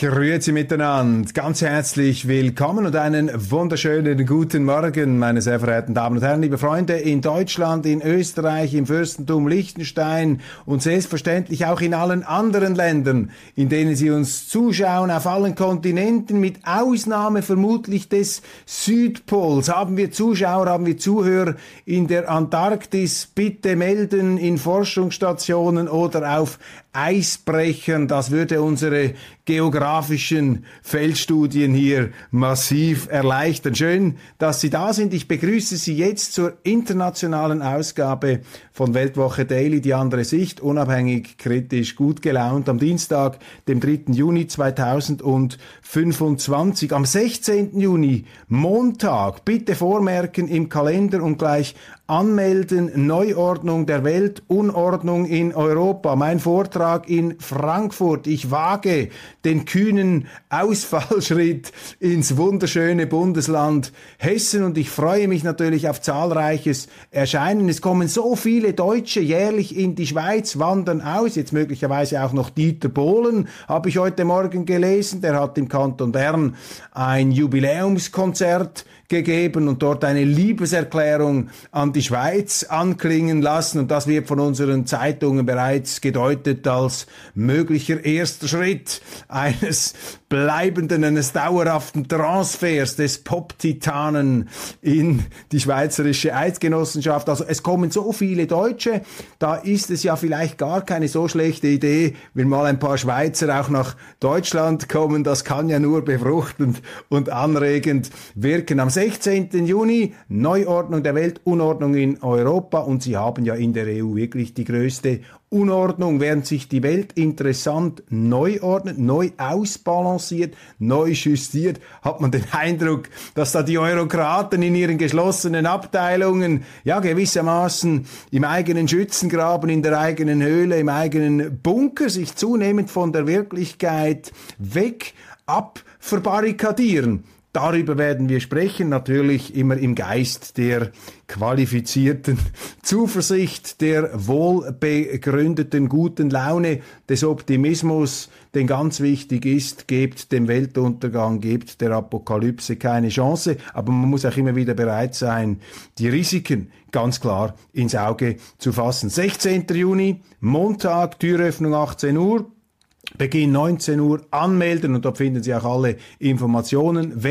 Grüezi miteinander, ganz herzlich willkommen und einen wunderschönen guten Morgen, meine sehr verehrten Damen und Herren, liebe Freunde in Deutschland, in Österreich, im Fürstentum Liechtenstein und selbstverständlich auch in allen anderen Ländern, in denen Sie uns zuschauen, auf allen Kontinenten, mit Ausnahme vermutlich des Südpols. Haben wir Zuschauer, haben wir Zuhörer in der Antarktis? Bitte melden in Forschungsstationen oder auf Eisbrechern. Das würde unsere geografischen Feldstudien hier massiv erleichtern. Schön, dass Sie da sind. Ich begrüße Sie jetzt zur internationalen Ausgabe von Weltwoche Daily, die andere Sicht, unabhängig, kritisch, gut gelaunt, am Dienstag, dem 3. Juni 2025. Am 16. Juni, Montag, bitte vormerken im Kalender und gleich anmelden, Neuordnung der Welt, Unordnung in Europa. Mein Vortrag in Frankfurt. Ich wage den kühnen Ausfallschritt ins wunderschöne Bundesland Hessen und ich freue mich natürlich auf zahlreiches Erscheinen. Es kommen so viele Deutsche jährlich in die Schweiz, wandern aus, jetzt möglicherweise auch noch Dieter Bohlen, habe ich heute Morgen gelesen, der hat im Kanton Bern ein Jubiläumskonzert gegeben und dort eine Liebeserklärung an die Schweiz anklingen lassen und das wird von unseren Zeitungen bereits gedeutet als möglicher erster Schritt eines bleibenden, eines dauerhaften Transfers des Pop-Titanen in die Schweizerische Eidgenossenschaft. Also es kommen so viele Deutsche, da ist es ja vielleicht gar keine so schlechte Idee, wenn mal ein paar Schweizer auch nach Deutschland kommen. Das kann ja nur befruchtend und anregend wirken. Am 16. Juni, Neuordnung der Welt, Unordnung in Europa und Sie haben ja in der EU wirklich die größte Unordnung, während sich die Welt interessant neu ordnet, neu ausbalanciert, neu justiert, hat man den Eindruck, dass da die Eurokraten in ihren geschlossenen Abteilungen ja gewissermaßen im eigenen Schützengraben, in der eigenen Höhle, im eigenen Bunker sich zunehmend von der Wirklichkeit weg verbarrikadieren. Darüber werden wir sprechen, natürlich immer im Geist der qualifizierten Zuversicht, der wohlbegründeten guten Laune, des Optimismus, denn ganz wichtig ist, gebt dem Weltuntergang, gebt der Apokalypse keine Chance, aber man muss auch immer wieder bereit sein, die Risiken ganz klar ins Auge zu fassen. 16. Juni, Montag, Türöffnung 18 Uhr. Beginn 19 Uhr, anmelden und dort finden Sie auch alle Informationen.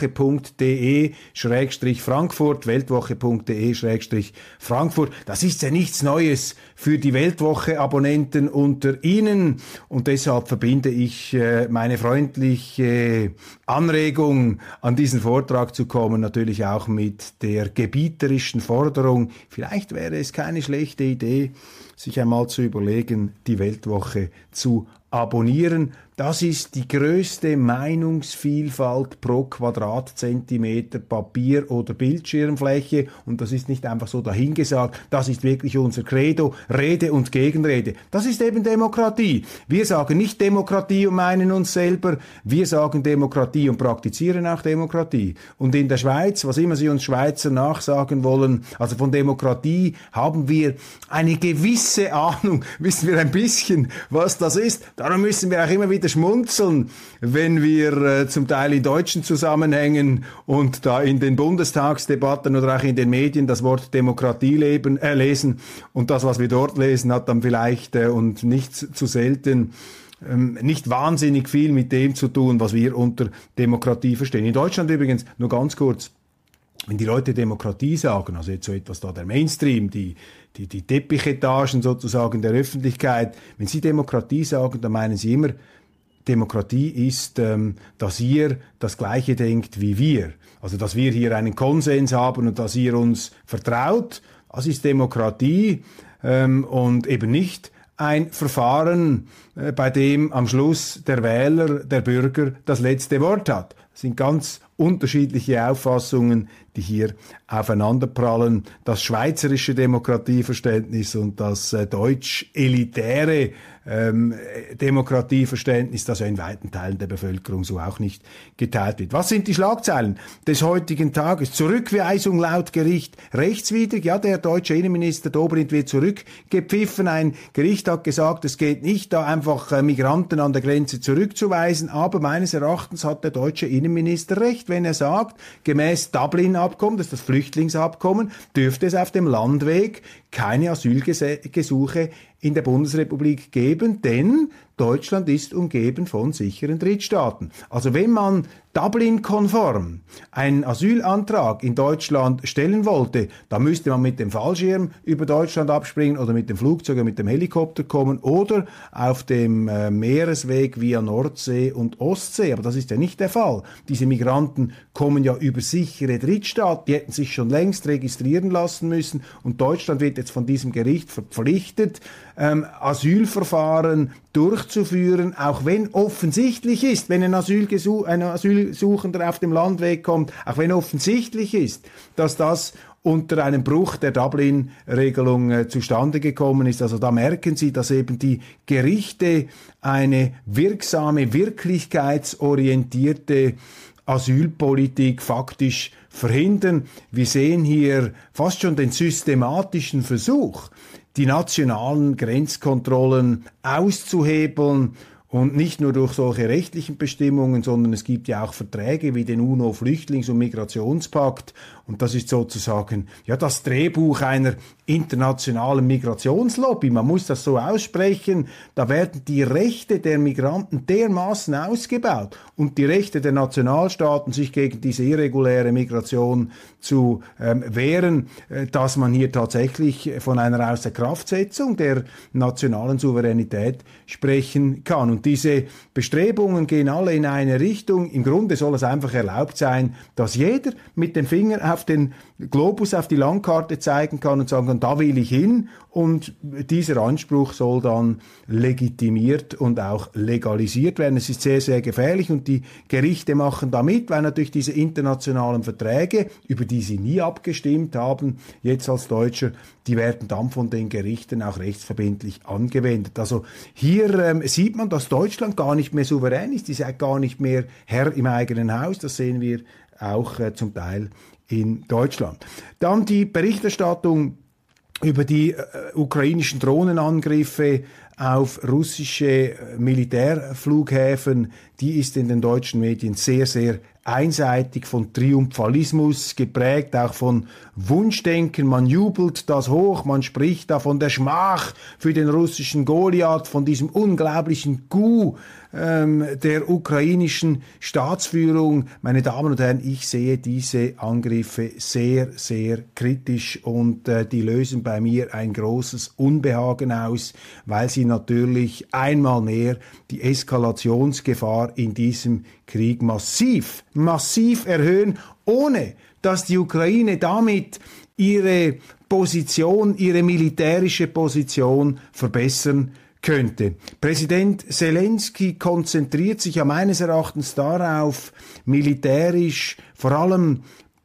Weltwoche.de/Frankfurt, Weltwoche.de/Frankfurt. Das ist ja nichts Neues für die Weltwoche-Abonnenten unter Ihnen und deshalb verbinde ich meine freundliche Anregung, an diesen Vortrag zu kommen, natürlich auch mit der gebieterischen Forderung. Vielleicht wäre es keine schlechte Idee, sich einmal zu überlegen, die Weltwoche zu abonnieren. Das ist die größte Meinungsvielfalt pro Quadratzentimeter Papier- oder Bildschirmfläche und das ist nicht einfach so dahingesagt, das ist wirklich unser Credo, Rede und Gegenrede. Das ist eben Demokratie. Wir sagen nicht Demokratie und meinen uns selber, wir sagen Demokratie und praktizieren auch Demokratie. Und in der Schweiz, was immer Sie uns Schweizer nachsagen wollen, also von Demokratie haben wir eine gewisse Ahnung, wissen wir ein bisschen, was das ist. Darum müssen wir auch immer wieder schmunzeln, wenn wir zum Teil in deutschen Zusammenhängen und da in den Bundestagsdebatten oder auch in den Medien das Wort Demokratie lesen und das, was wir dort lesen, hat dann vielleicht und nicht zu selten nicht wahnsinnig viel mit dem zu tun, was wir unter Demokratie verstehen. In Deutschland übrigens, nur ganz kurz, wenn die Leute Demokratie sagen, also jetzt so etwas da der Mainstream, die Teppichetagen sozusagen der Öffentlichkeit, wenn sie Demokratie sagen, dann meinen sie immer, Demokratie ist, dass ihr das Gleiche denkt wie wir. Also, dass wir hier einen Konsens haben und dass ihr uns vertraut. Das ist Demokratie und eben nicht ein Verfahren, bei dem am Schluss der Wähler, der Bürger das letzte Wort hat. Das sind ganz unterschiedliche Auffassungen, die hier aufeinanderprallen. Das schweizerische Demokratieverständnis und das deutsch-elitäre Demokratieverständnis, das ja in weiten Teilen der Bevölkerung so auch nicht geteilt wird. Was sind die Schlagzeilen des heutigen Tages? Zurückweisung laut Gericht rechtswidrig. Ja, der deutsche Innenminister Dobrindt wird zurückgepfiffen. Ein Gericht hat gesagt, es geht nicht, da einfach Migranten an der Grenze zurückzuweisen. Aber meines Erachtens hat der deutsche Innenminister recht, wenn er sagt, gemäß Dublin-Abkommen, das ist das Flüchtlingsabkommen, dürfte es auf dem Landweg keine Asylgesuche in der Bundesrepublik geben, denn Deutschland ist umgeben von sicheren Drittstaaten. Also wenn man Dublin-konform einen Asylantrag in Deutschland stellen wollte, dann müsste man mit dem Fallschirm über Deutschland abspringen oder mit dem Flugzeug oder mit dem Helikopter kommen oder auf dem Meeresweg via Nordsee und Ostsee. Aber das ist ja nicht der Fall. Diese Migranten kommen ja über sichere Drittstaaten. Die hätten sich schon längst registrieren lassen müssen und Deutschland wird jetzt von diesem Gericht verpflichtet, Asylverfahren durchzuführen, auch wenn offensichtlich ist, wenn ein Asylsuchender auf dem Landweg kommt, auch wenn offensichtlich ist, dass das unter einem Bruch der Dublin-Regelung zustande gekommen ist. Also da merken Sie, dass eben die Gerichte eine wirksame, wirklichkeitsorientierte Asylpolitik faktisch verhindern. Wir sehen hier fast schon den systematischen Versuch, die nationalen Grenzkontrollen auszuhebeln und nicht nur durch solche rechtlichen Bestimmungen, sondern es gibt ja auch Verträge wie den UNO-Flüchtlings- und Migrationspakt und das ist sozusagen ja das Drehbuch einer internationalen Migrationslobby. Man muss das so aussprechen, da werden die Rechte der Migranten dermaßen ausgebaut und die Rechte der Nationalstaaten, sich gegen diese irreguläre Migration zu wehren, dass man hier tatsächlich von einer Außerkraftsetzung der nationalen Souveränität sprechen kann. Und diese Bestrebungen gehen alle in eine Richtung. Im Grunde soll es einfach erlaubt sein, dass jeder mit dem Finger auf den Globus, auf die Landkarte zeigen kann und sagen kann, da will ich hin. Und dieser Anspruch soll dann legitimiert und auch legalisiert werden. Es ist sehr, sehr gefährlich und die Gerichte machen da mit, weil natürlich diese internationalen Verträge, über die sie nie abgestimmt haben, jetzt als Deutscher, die werden dann von den Gerichten auch rechtsverbindlich angewendet. Also hier sieht man, dass Deutschland gar nicht mehr souverän ist, ist gar nicht mehr Herr im eigenen Haus. Das sehen wir auch zum Teil in Deutschland. Dann die Berichterstattung über die ukrainischen Drohnenangriffe auf russische Militärflughäfen, die ist in den deutschen Medien sehr, sehr einseitig, von Triumphalismus geprägt, auch von Wunschdenken. Man jubelt das hoch, man spricht da von der Schmach für den russischen Goliath, von diesem unglaublichen Coup der ukrainischen Staatsführung. Meine Damen und Herren, ich sehe diese Angriffe sehr, sehr kritisch und die lösen bei mir ein großes Unbehagen aus, weil sie natürlich einmal mehr die Eskalationsgefahr in diesem Krieg massiv erhöhen, ohne dass die Ukraine damit ihre Position, ihre militärische Position verbessern könnte. Präsident Zelensky konzentriert sich ja meines Erachtens darauf, militärisch vor allem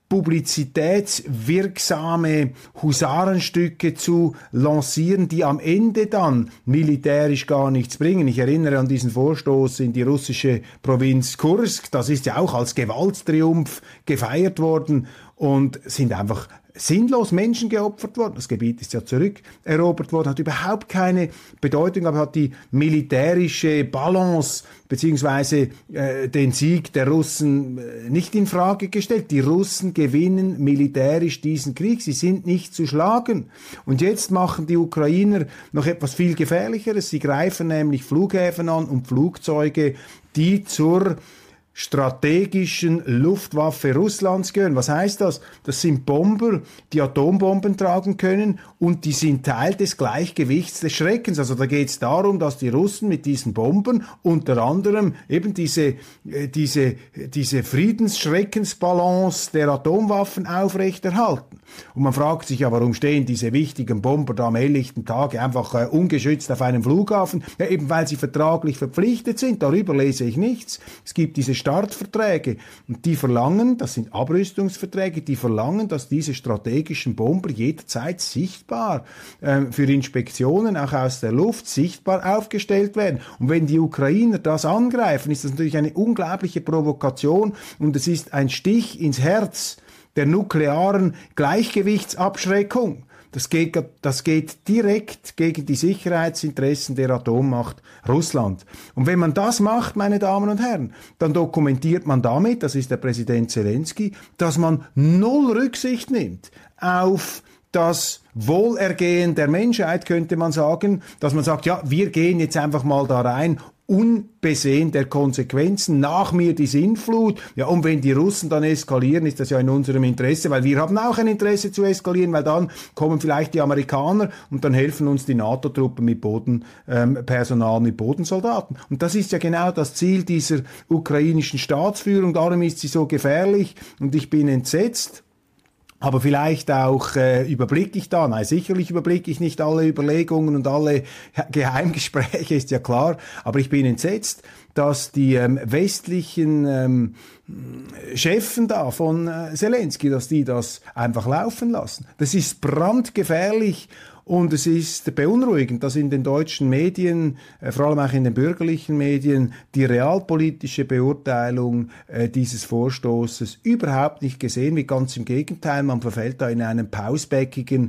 publizitätswirksame Husarenstücke zu lancieren, die am Ende dann militärisch gar nichts bringen. Ich erinnere an diesen Vorstoß in die russische Provinz Kursk. Das ist ja auch als Gewalttriumph gefeiert worden und sind einfach sinnlos Menschen geopfert worden. Das Gebiet ist ja zurückerobert worden, hat überhaupt keine Bedeutung, aber hat die militärische Balance beziehungsweise den Sieg der Russen nicht in Frage gestellt. Die Russen gewinnen militärisch diesen Krieg. Sie sind nicht zu schlagen. Und jetzt machen die Ukrainer noch etwas viel Gefährlicheres. Sie greifen nämlich Flughäfen an und Flugzeuge, die zur strategischen Luftwaffe Russlands gehören. Was heißt das? Das sind Bomber, die Atombomben tragen können und die sind Teil des Gleichgewichts des Schreckens. Also da geht es darum, dass die Russen mit diesen Bomben unter anderem eben diese Friedensschreckensbalance der Atomwaffen aufrechterhalten. Und man fragt sich ja, warum stehen diese wichtigen Bomber da am helllichten Tage einfach ungeschützt auf einem Flughafen? Ja, eben weil sie vertraglich verpflichtet sind. Darüber lese ich nichts. Es gibt diese Startverträge. Und die verlangen, das sind Abrüstungsverträge, die verlangen, dass diese strategischen Bomber jederzeit sichtbar für Inspektionen, auch aus der Luft, sichtbar aufgestellt werden. Und wenn die Ukrainer das angreifen, ist das natürlich eine unglaubliche Provokation und es ist ein Stich ins Herz der nuklearen Gleichgewichtsabschreckung. Das geht direkt gegen die Sicherheitsinteressen der Atommacht Russland. Und wenn man das macht, meine Damen und Herren, dann dokumentiert man damit, das ist der Präsident Zelensky, dass man null Rücksicht nimmt auf das Wohlergehen der Menschheit, könnte man sagen, dass man sagt, ja, wir gehen jetzt einfach mal da rein, unbesehen der Konsequenzen, nach mir die Sintflut. Ja, und wenn die Russen dann eskalieren, ist das ja in unserem Interesse, weil wir haben auch ein Interesse zu eskalieren, weil dann kommen vielleicht die Amerikaner und dann helfen uns die NATO-Truppen mit Bodenpersonal, mit Bodensoldaten. Und das ist ja genau das Ziel dieser ukrainischen Staatsführung, darum ist sie so gefährlich und ich bin entsetzt. Aber vielleicht auch überblicke ich da, nein, sicherlich überblicke ich nicht alle Überlegungen und alle Geheimgespräche, ist ja klar, aber ich bin entsetzt, dass die westlichen Chefen da von Zelensky, dass die das einfach laufen lassen. Das ist brandgefährlich. Und es ist beunruhigend, dass in den deutschen Medien, vor allem auch in den bürgerlichen Medien, die realpolitische Beurteilung dieses Vorstoßes überhaupt nicht gesehen wird. Ganz im Gegenteil, man verfällt da in einen pausbäckigen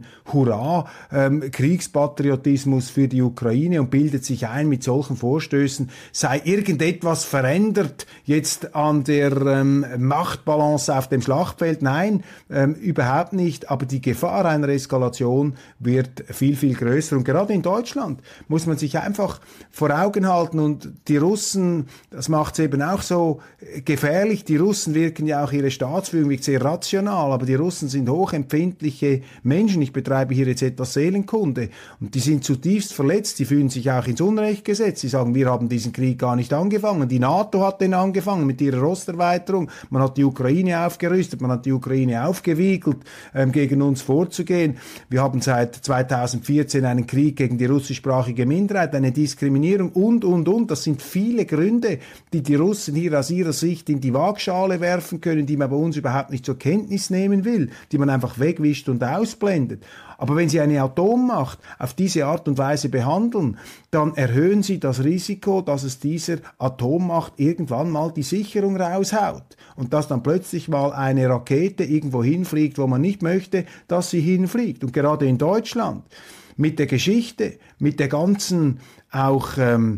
Hurra-Kriegspatriotismus für die Ukraine und bildet sich ein, mit solchen Vorstößen sei irgendetwas verändert jetzt an der Machtbalance auf dem Schlachtfeld. Nein, überhaupt nicht. Aber die Gefahr einer Eskalation wird viel, viel größer. Und gerade in Deutschland muss man sich einfach vor Augen halten. Und die Russen, das macht es eben auch so gefährlich. Die Russen wirken ja auch ihre Staatsführung sehr rational, aber die Russen sind hochempfindliche Menschen. Ich betreibe hier jetzt etwas Seelenkunde. Und die sind zutiefst verletzt. Sie fühlen sich auch ins Unrecht gesetzt. Sie sagen, wir haben diesen Krieg gar nicht angefangen. Die NATO hat den angefangen mit ihrer Osterweiterung. Man hat die Ukraine aufgerüstet, man hat die Ukraine aufgewiegelt, gegen uns vorzugehen. Wir haben seit 2014 einen Krieg gegen die russischsprachige Minderheit, eine Diskriminierung und. Das sind viele Gründe, die die Russen hier aus ihrer Sicht in die Waagschale werfen können, die man bei uns überhaupt nicht zur Kenntnis nehmen will, die man einfach wegwischt und ausblendet. Aber wenn Sie eine Atommacht auf diese Art und Weise behandeln, dann erhöhen Sie das Risiko, dass es dieser Atommacht irgendwann mal die Sicherung raushaut und dass dann plötzlich mal eine Rakete irgendwo hinfliegt, wo man nicht möchte, dass sie hinfliegt. Und gerade in Deutschland, mit der Geschichte, mit der ganzen auch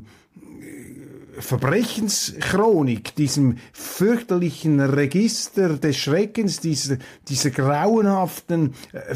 Verbrechenschronik, diesem fürchterlichen Register des Schreckens, dieser grauenhaften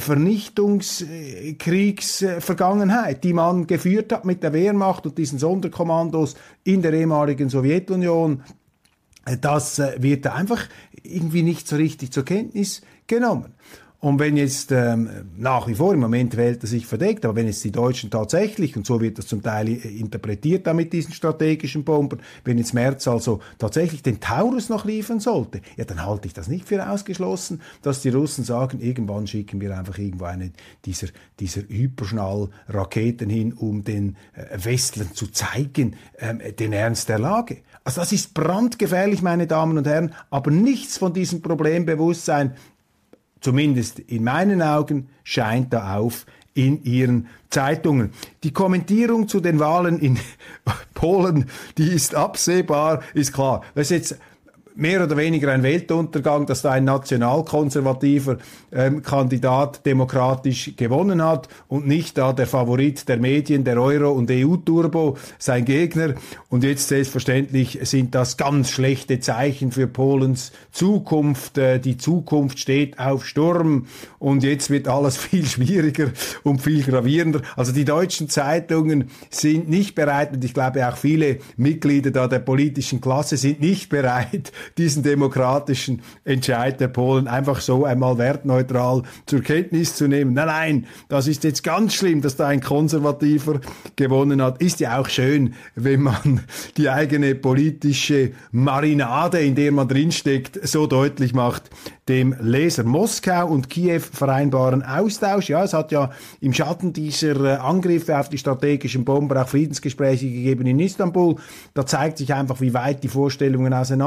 Vernichtungskriegsvergangenheit, die man geführt hat mit der Wehrmacht und diesen Sonderkommandos in der ehemaligen Sowjetunion, das wird einfach irgendwie nicht so richtig zur Kenntnis genommen. Und wenn jetzt nach wie vor, im Moment wählt er sich verdeckt, aber wenn jetzt die Deutschen tatsächlich, und so wird das zum Teil interpretiert da mit diesen strategischen Bombern, wenn jetzt Merz also tatsächlich den Taurus noch liefern sollte, ja, dann halte ich das nicht für ausgeschlossen, dass die Russen sagen, irgendwann schicken wir einfach irgendwo eine dieser Hyperschnellraketen hin, um den Westlern zu zeigen, den Ernst der Lage. Also das ist brandgefährlich, meine Damen und Herren, aber nichts von diesem Problembewusstsein, zumindest in meinen Augen, scheint da auf in ihren Zeitungen. Die Kommentierung zu den Wahlen in Polen, die ist absehbar, ist klar. Das ist jetzt mehr oder weniger ein Weltuntergang, dass da ein nationalkonservativer Kandidat demokratisch gewonnen hat und nicht da der Favorit der Medien, der Euro- und EU-Turbo, sein Gegner. Und jetzt selbstverständlich sind das ganz schlechte Zeichen für Polens Zukunft. Die Zukunft steht auf Sturm und jetzt wird alles viel schwieriger und viel gravierender. Also die deutschen Zeitungen sind nicht bereit, und ich glaube auch viele Mitglieder da der politischen Klasse sind nicht bereit, diesen demokratischen Entscheid der Polen einfach so einmal wertneutral zur Kenntnis zu nehmen. Nein, das ist jetzt ganz schlimm, dass da ein Konservativer gewonnen hat. Ist ja auch schön, wenn man die eigene politische Marinade, in der man drinsteckt, so deutlich macht dem Leser. Moskau und Kiew vereinbaren Austausch. Ja, es hat ja im Schatten dieser Angriffe auf die strategischen Bomber auch Friedensgespräche gegeben in Istanbul. Da zeigt sich einfach, wie weit die Vorstellungen auseinanderliegen.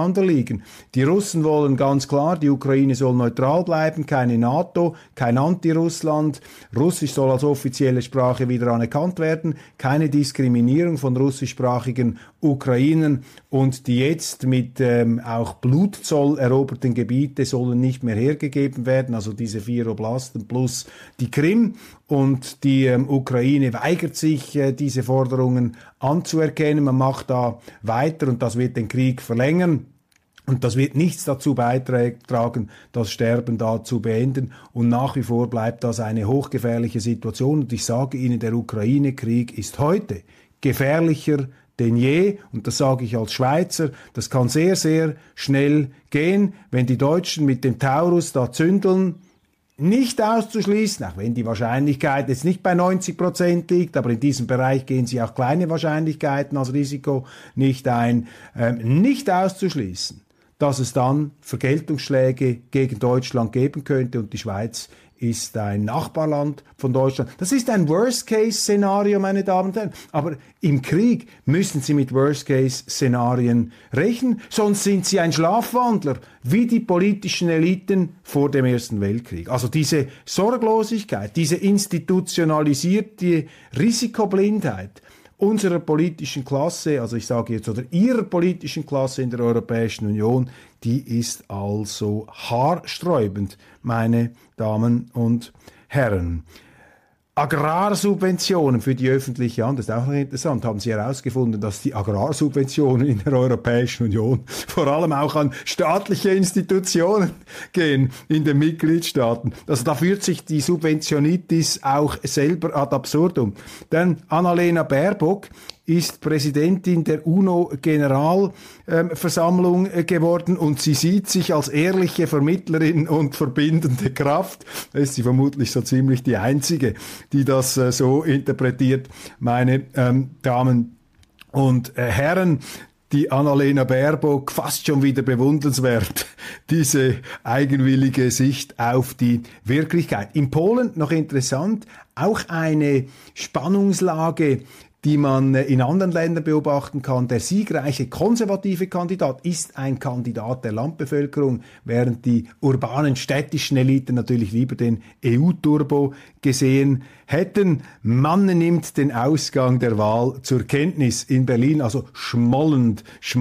beschleunigen. Die Russen wollen ganz klar, die Ukraine soll neutral bleiben, keine NATO, kein Anti-Russland. Russisch soll als offizielle Sprache wieder anerkannt werden, keine Diskriminierung von russischsprachigen Ukrainern, und die jetzt mit auch Blutzoll eroberten Gebiete sollen nicht mehr hergegeben werden, also diese 4 Oblasten plus die Krim. Und die Ukraine weigert sich, diese Forderungen anzuerkennen. Man macht da weiter und das wird den Krieg verlängern. Und das wird nichts dazu beitragen, das Sterben da zu beenden. Und nach wie vor bleibt das eine hochgefährliche Situation. Und ich sage Ihnen, der Ukraine-Krieg ist heute gefährlicher denn je. Und das sage ich als Schweizer. Das kann sehr, sehr schnell gehen, wenn die Deutschen mit dem Taurus da zündeln. Nicht auszuschließen, auch wenn die Wahrscheinlichkeit jetzt nicht bei 90% liegt, aber in diesem Bereich gehen sie auch kleine Wahrscheinlichkeiten als Risiko nicht ein, nicht auszuschließen, dass es dann Vergeltungsschläge gegen Deutschland geben könnte, und die Schweiz ist ein Nachbarland von Deutschland. Das ist ein Worst-Case-Szenario, meine Damen und Herren. Aber im Krieg müssen Sie mit Worst-Case-Szenarien rechnen, sonst sind Sie ein Schlafwandler, wie die politischen Eliten vor dem Ersten Weltkrieg. Also diese Sorglosigkeit, diese institutionalisierte Risikoblindheit unserer politischen Klasse, also ich sage jetzt, oder ihrer politischen Klasse in der Europäischen Union, die ist also haarsträubend, meine Damen und Herren. Agrarsubventionen für die öffentliche Hand, das ist auch noch interessant, haben Sie herausgefunden, dass die Agrarsubventionen in der Europäischen Union vor allem auch an staatliche Institutionen gehen in den Mitgliedstaaten. Also da führt sich die Subventionitis auch selber ad absurdum. Denn Annalena Baerbock ist Präsidentin der UNO-Generalversammlung geworden, und sie sieht sich als ehrliche Vermittlerin und verbindende Kraft. Da ist sie vermutlich so ziemlich die Einzige, die das so interpretiert, meine Damen und Herren. Die Annalena Baerbock, fast schon wieder bewundernswert, diese eigenwillige Sicht auf die Wirklichkeit. In Polen, noch interessant, auch eine Spannungslage, die man in anderen Ländern beobachten kann. Der siegreiche konservative Kandidat ist ein Kandidat der Landbevölkerung, während die urbanen städtischen Eliten natürlich lieber den EU-Turbo gesehen hätten. Man nimmt den Ausgang der Wahl zur Kenntnis in Berlin, also schmollend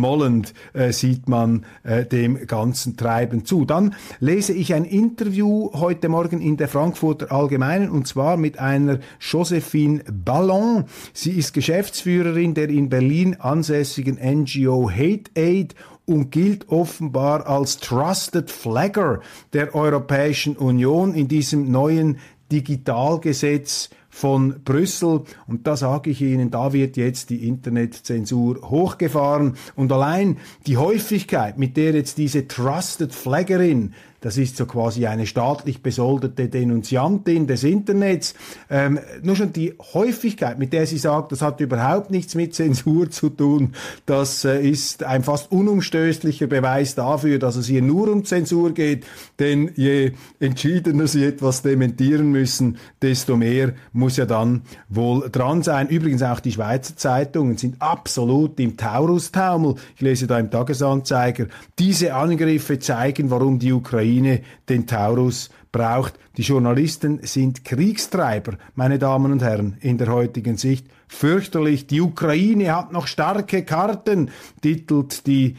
sieht man dem ganzen Treiben zu. Dann lese ich ein Interview heute Morgen in der Frankfurter Allgemeinen, und zwar mit einer Josephine Ballon. Sie ist Geschäftsführerin der in Berlin ansässigen NGO Hate Aid und gilt offenbar als Trusted Flagger der Europäischen Union in diesem neuen Digitalgesetz von Brüssel. Und da sage ich Ihnen, da wird jetzt die Internetzensur hochgefahren. Und allein die Häufigkeit, mit der jetzt diese Trusted Flaggerin, das ist so quasi eine staatlich besoldete Denunziantin des Internets, nur schon die Häufigkeit, mit der sie sagt, das hat überhaupt nichts mit Zensur zu tun, das ist ein fast unumstößlicher Beweis dafür, dass es hier nur um Zensur geht, denn je entschiedener sie etwas dementieren müssen, desto mehr muss ja dann wohl dran sein. Übrigens auch die Schweizer Zeitungen sind absolut im Taurustaumel. Ich lese da im Tagesanzeiger, diese Angriffe zeigen, warum die Ukraine den Taurus braucht. Die Journalisten sind Kriegstreiber, meine Damen und Herren, in der heutigen Sicht. Fürchterlich, die Ukraine hat noch starke Karten, titelt die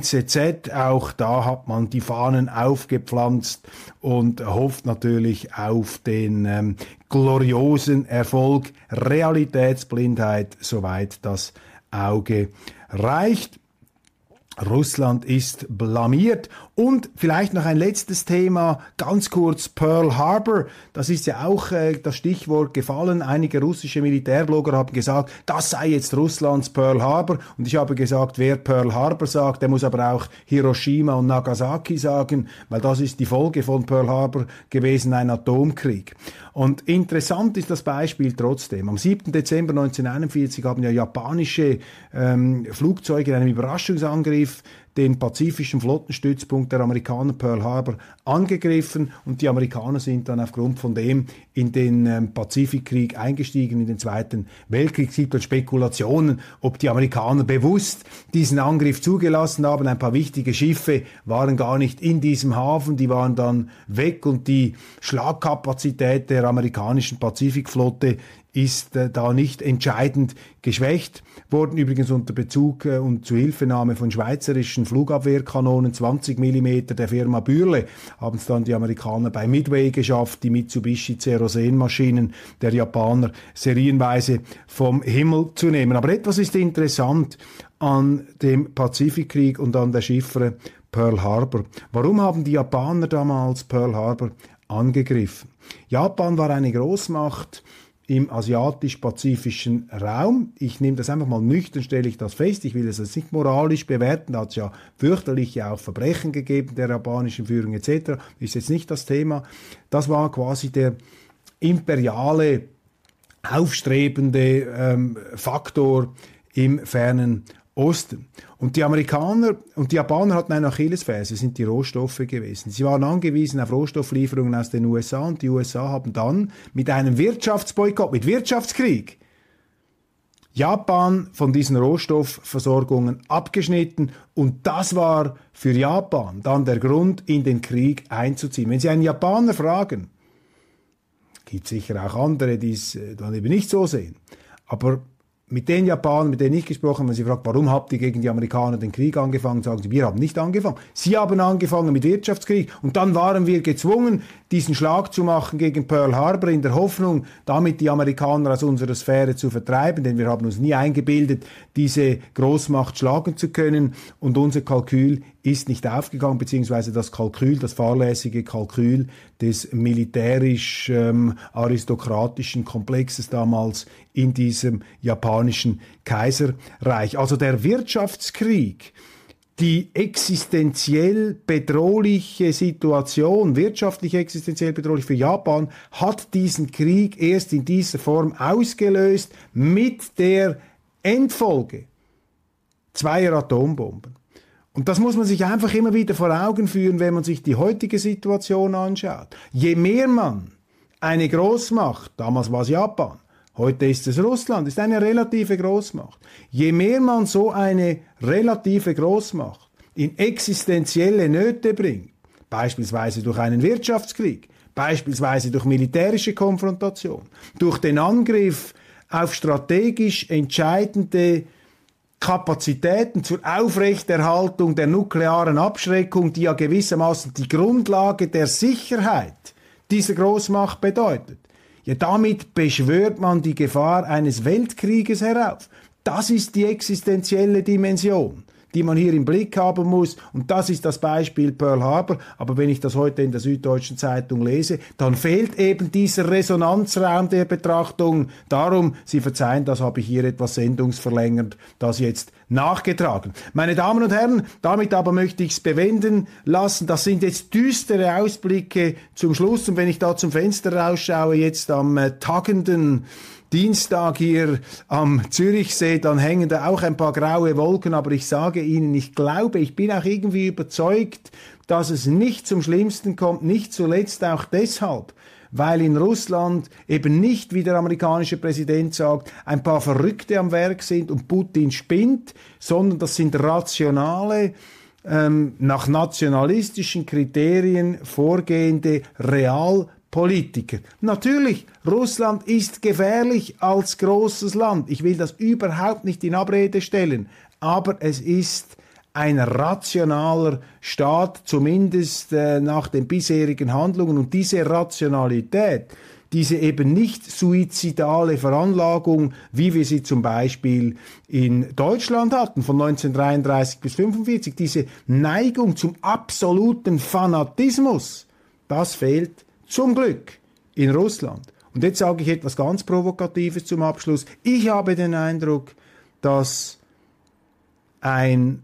NZZ. Auch da hat man die Fahnen aufgepflanzt und hofft natürlich auf den gloriosen Erfolg. Realitätsblindheit, soweit das Auge reicht. Russland ist blamiert. Und vielleicht noch ein letztes Thema, ganz kurz, Pearl Harbor. Das ist ja auch das Stichwort gefallen. Einige russische Militärblogger haben gesagt, das sei jetzt Russlands Pearl Harbor. Und ich habe gesagt, wer Pearl Harbor sagt, der muss aber auch Hiroshima und Nagasaki sagen, weil das ist die Folge von Pearl Harbor gewesen, ein Atomkrieg. Und interessant ist das Beispiel trotzdem. Am 7. Dezember 1941 haben ja japanische Flugzeuge in einem Überraschungsangriff den pazifischen Flottenstützpunkt der Amerikaner Pearl Harbor angegriffen und die Amerikaner sind dann aufgrund von dem in den Pazifikkrieg eingestiegen, in den Zweiten Weltkrieg. Es gibt dann Spekulationen, ob die Amerikaner bewusst diesen Angriff zugelassen haben. Ein paar wichtige Schiffe waren gar nicht in diesem Hafen, die waren dann weg und die Schlagkapazität der amerikanischen Pazifikflotte ist da nicht entscheidend geschwächt worden. Übrigens unter Bezug und Zuhilfenahme von schweizerischen Flugabwehrkanonen 20 mm der Firma Bürle haben es dann die Amerikaner bei Midway geschafft, die Mitsubishi Zero-Sen-Maschinen der Japaner serienweise vom Himmel zu nehmen. Aber etwas ist interessant an dem Pazifikkrieg und an der Chiffre Pearl Harbor. Warum haben die Japaner damals Pearl Harbor angegriffen? Japan war eine Großmacht im asiatisch-pazifischen Raum. Ich nehme das einfach mal nüchtern, stelle ich das fest. Ich will das jetzt nicht moralisch bewerten. Da hat es ja fürchterliche auch Verbrechen gegeben der japanischen Führung etc. Ist jetzt nicht das Thema. Das war quasi der imperiale, aufstrebende Faktor im fernen Osten. Und die Amerikaner und die Japaner hatten eine Achillesferse, sind die Rohstoffe gewesen. Sie waren angewiesen auf Rohstofflieferungen aus den USA und die USA haben dann mit einem Wirtschaftsboykott, mit Wirtschaftskrieg, Japan von diesen Rohstoffversorgungen abgeschnitten und das war für Japan dann der Grund, in den Krieg einzuziehen. Wenn Sie einen Japaner fragen, gibt sicher auch andere, die es dann eben nicht so sehen, aber mit den Japanern, mit denen ich gesprochen habe, wenn sie fragt, warum habt ihr gegen die Amerikaner den Krieg angefangen, sagen sie, wir haben nicht angefangen. Sie haben angefangen mit Wirtschaftskrieg und dann waren wir gezwungen, diesen Schlag zu machen gegen Pearl Harbor in der Hoffnung, damit die Amerikaner aus unserer Sphäre zu vertreiben, denn wir haben uns nie eingebildet, diese Großmacht schlagen zu können und unser Kalkül ist nicht aufgegangen, beziehungsweise das Kalkül, das fahrlässige Kalkül des militärisch-aristokratischen Komplexes damals in diesem japanischen Kaiserreich. Also der Wirtschaftskrieg, die existenziell bedrohliche Situation, wirtschaftlich existenziell bedrohlich für Japan, hat diesen Krieg erst in dieser Form ausgelöst mit der Endfolge zweier Atombomben. Und das muss man sich einfach immer wieder vor Augen führen, wenn man sich die heutige Situation anschaut. Je mehr man eine Großmacht, damals war es Japan, heute ist es Russland, ist eine relative Großmacht. Je mehr man so eine relative Großmacht in existenzielle Nöte bringt, beispielsweise durch einen Wirtschaftskrieg, beispielsweise durch militärische Konfrontation, durch den Angriff auf strategisch entscheidende Kapazitäten zur Aufrechterhaltung der nuklearen Abschreckung, die ja gewissermaßen die Grundlage der Sicherheit dieser Großmacht bedeutet. Ja, damit beschwört man die Gefahr eines Weltkrieges herauf. Das ist die existenzielle Dimension, die man hier im Blick haben muss. Und das ist das Beispiel Pearl Harbor. Aber wenn ich das heute in der Süddeutschen Zeitung lese, dann fehlt eben dieser Resonanzraum der Betrachtung. Darum, Sie verzeihen, das habe ich hier etwas sendungsverlängernd, das jetzt nachgetragen. Meine Damen und Herren, damit aber möchte ich es bewenden lassen. Das sind jetzt düstere Ausblicke zum Schluss. Und wenn ich da zum Fenster rausschaue, jetzt am tagenden Dienstag hier am Zürichsee, dann hängen da auch ein paar graue Wolken, aber ich sage Ihnen, ich bin auch irgendwie überzeugt, dass es nicht zum Schlimmsten kommt, nicht zuletzt auch deshalb, weil in Russland eben nicht, wie der amerikanische Präsident sagt, ein paar Verrückte am Werk sind und Putin spinnt, sondern das sind rationale, nach nationalistischen Kriterien vorgehende Realpolitiker. Natürlich, Russland ist gefährlich als großes Land. Ich will das überhaupt nicht in Abrede stellen. Aber es ist ein rationaler Staat, zumindest nach den bisherigen Handlungen. Und diese Rationalität, diese eben nicht suizidale Veranlagung, wie wir sie zum Beispiel in Deutschland hatten, von 1933 bis 1945, diese Neigung zum absoluten Fanatismus, das fehlt zum Glück in Russland. Und jetzt sage ich etwas ganz Provokatives zum Abschluss. Ich habe den Eindruck, dass ein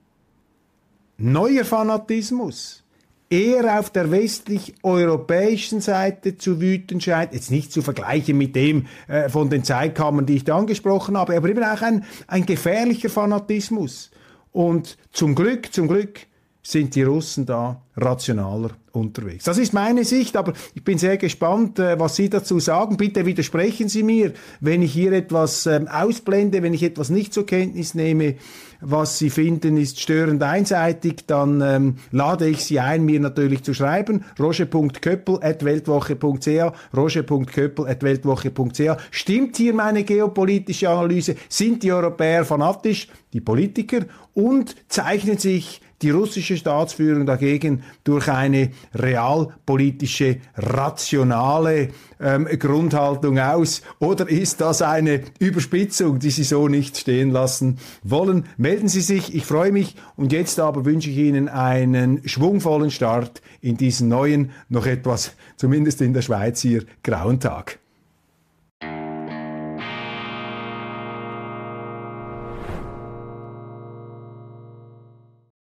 neuer Fanatismus eher auf der westlich-europäischen Seite zu wüten scheint, jetzt nicht zu vergleichen mit dem von den Zeitkammern, die ich da angesprochen habe, aber eben auch ein gefährlicher Fanatismus. Und zum Glück sind die Russen da rationaler unterwegs. Das ist meine Sicht, aber ich bin sehr gespannt, was Sie dazu sagen. Bitte widersprechen Sie mir, wenn ich hier etwas ausblende, wenn ich etwas nicht zur Kenntnis nehme, was Sie finden, ist störend einseitig, dann lade ich Sie ein, mir natürlich zu schreiben. roger.köppel@weltwoche.ch roger.köppel@weltwoche.ch. Stimmt hier meine geopolitische Analyse? Sind die Europäer fanatisch, die Politiker, und zeichnen sich die russische Staatsführung dagegen durch eine realpolitische, rationale Grundhaltung aus? Oder ist das eine Überspitzung, die Sie so nicht stehen lassen wollen? Melden Sie sich, ich freue mich. Und jetzt aber wünsche ich Ihnen einen schwungvollen Start in diesen neuen, noch etwas, zumindest in der Schweiz hier, grauen Tag.